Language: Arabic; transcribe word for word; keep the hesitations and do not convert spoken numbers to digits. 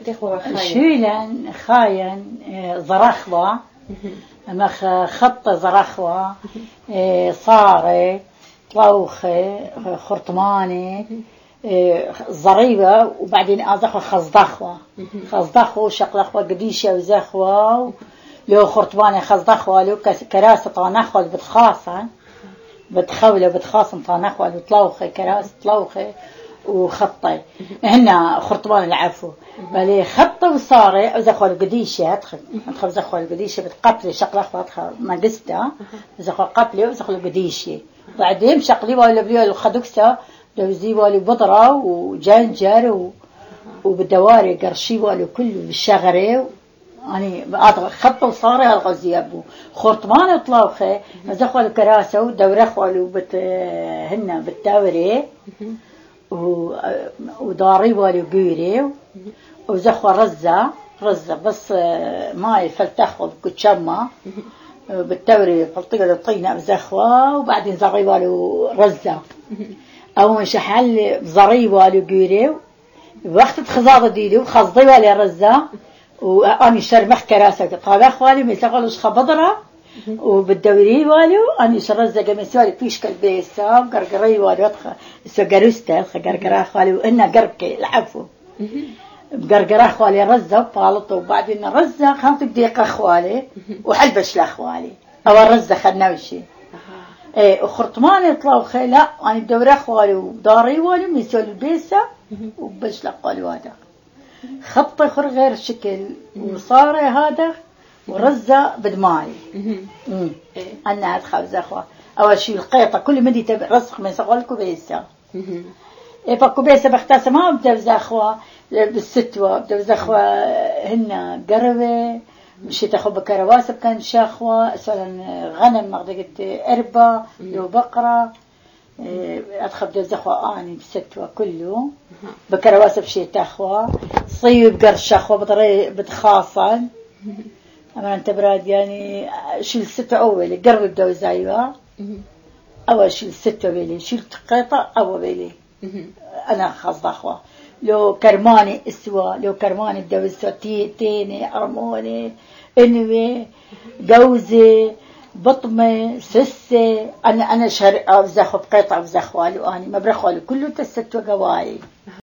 شيلن خاين زرخوة مخ خط زرخوة صاري طلوخة خرطماني ضريبة وبعدين أزخوة خزدخوة خزدخوة شقلخوة قديشة وزخوة لو خرطماني خزدخوة لو كراسة طانخوة بتخاصة بتخولة بتخاصم طانخوة وطلوخة كراسة طلوخة وخطي هنا خرطمان العفو بلي خطه وصاري أزخوا القديشة أدخل أدخل زخوا القديشة بتقبلي شقلة أدخل نقصتها زخوا قبلي وزخوا القديشة بعدين شقلي ولا بلي الخدوكسة دوزي ولا بضرة وجنجر وبدواري قرشي ولا كله بالشغرة يعني أدخل خطه وصاري هالغزيابو خرطمان طلوخة زخوا الكراسة ودورخوا وبت هنا بالدوري وداري والي قيري وزخوا رزة رزة بس ماي فلتخوا بكتشمة بالتوري فلطيقة الطينة بزخوا وبعدين زغي والي رزة أو مش حل زري والي قيري وقت خزاضة ديلي وخزضي والي رزة وأني شرمخ كراسة طابخ والي ميساقلوش خبضرة وبالدوري والو أنا شرزة قميص والي فيش كالبيسة وقرقري والو أدخل سجروسته قرقرة خالي وإنها قرقة العفو قرقرة خالي رزة وطالته وبعدين رزة خمسة دقيقة خوالي وحلبش لأخوالي أو رزة خنوشي إيه وخرطمان يطلعوا خيلا أنا بدوري خوالي وداري والي ميسول البيسة وبش لأخوالي هذا خطي خر غير شكل وصار هذا ورزة بدماري أنا أدخل زخوة أول شيء القيطة كل مدي رسخ من سقال كوبيسة إيه فكوبيسة بختاسة ما بدأ زخوة بالستوة بدأ زخوة هنا قربة مشي تاخذ بكرواسة كان شاخوة مثلا غنم مقدقة إربة لو بقرة أدخل بدأ زخوة آني بالستوة كله بكرواسة بشي تاخوة صيب قرش شاخوة بطريقة بتخاصل أما أنت براد يعني شيل ستة أول قرب الدو زايوة أول شيل ستة بيلي شيل قطع أول بيلي أنا خاص أخوة لو كرماني اسوا لو كرماني الدو اسوا تي تيني أرموني إنوي جوزي بطمة سسة أنا أنا شهر أفزخ بقطع أفزخ والو أنا ما برخوالو كله تستو قواي